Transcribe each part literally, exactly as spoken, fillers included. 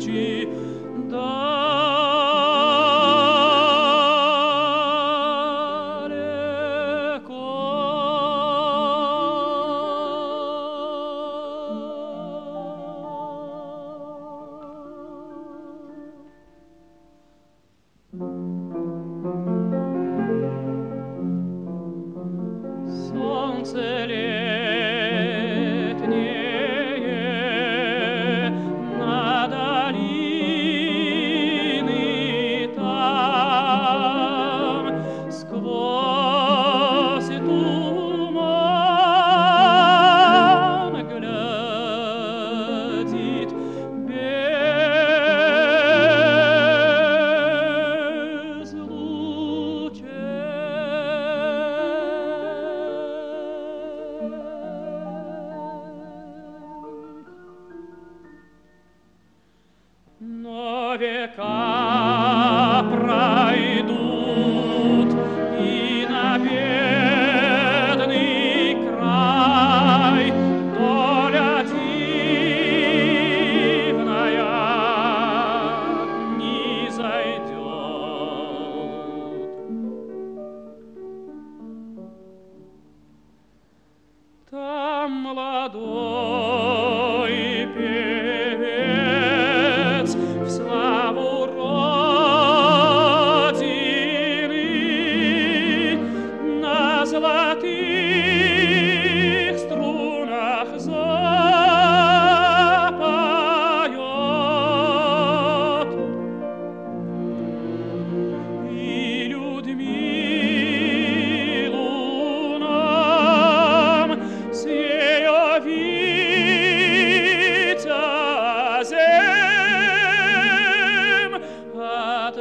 лучи солнце летнее на долины там сквозь туман глядит без лучей. Но века пройдут, и на бедный край доля дивная не зайдет. Там молодой певец в славу Родины на золотых струнах запоет, и Людмилу нам с ее витязем от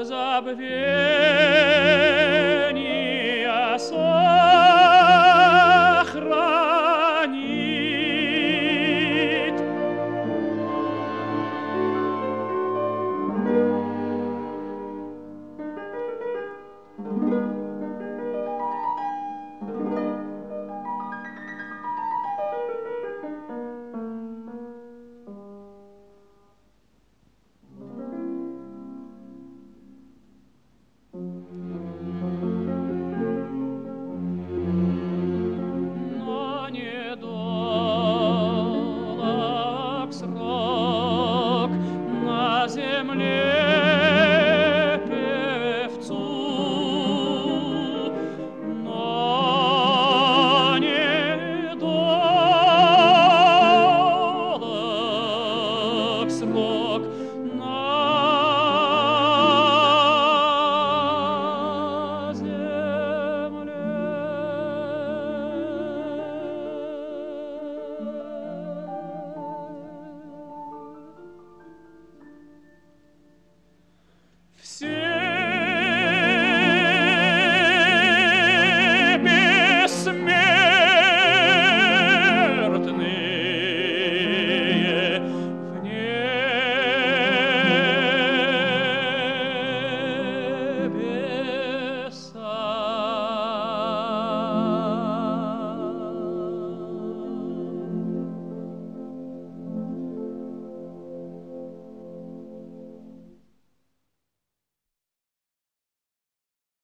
забвения сохранит. Но недолг срок на земле певцу, но недолг срок